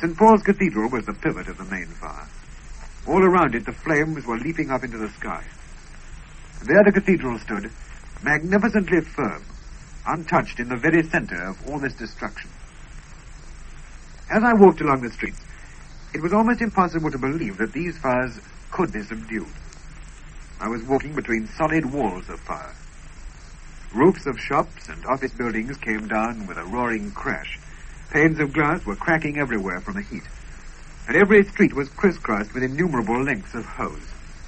St. Paul's Cathedral was the pivot of the main fire. All around it, the flames were leaping up into the sky. There the cathedral stood, magnificently firm, untouched in the very center of all this destruction. As I walked along the streets, it was almost impossible to believe that these fires could be subdued. I was walking between solid walls of fire. Roofs of shops and office buildings came down with a roaring crash. Panes of glass were cracking everywhere from the heat, and every street was crisscrossed with innumerable lengths of hose.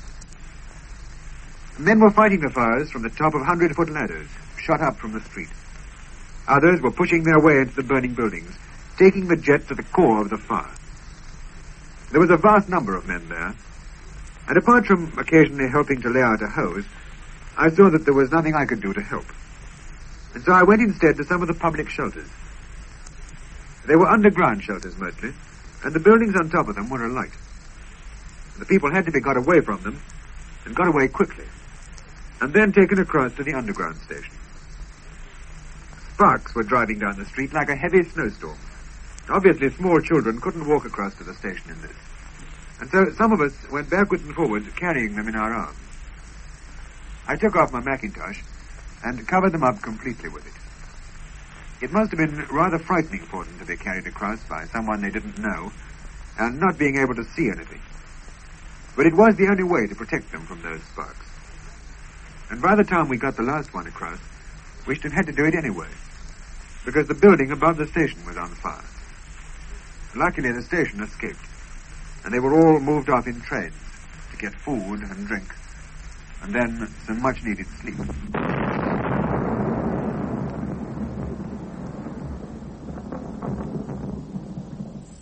Men were fighting the fires from the top of 100-foot ladders, shot up from the street. Others were pushing their way into the burning buildings, taking the jet to the core of the fire. There was a vast number of men there, and apart from occasionally helping to lay out a hose, I saw that there was nothing I could do to help. And so I went instead to some of the public shelters. They were underground shelters mostly, and the buildings on top of them were alight. The people had to be got away from them, and got away quickly, and then taken across to the underground station. Sparks were driving down the street like a heavy snowstorm. Obviously, small children couldn't walk across to the station in this, and so some of us went backwards and forwards, carrying them in our arms. I took off my mackintosh and covered them up completely with it. It must have been rather frightening for them to be carried across by someone they didn't know, and not being able to see anything. But it was the only way to protect them from those sparks. And by the time we got the last one across, we should have had to do it anyway, because the building above the station was on fire. Luckily, the station escaped, and they were all moved off in trains to get food and drink, and then some much-needed sleep.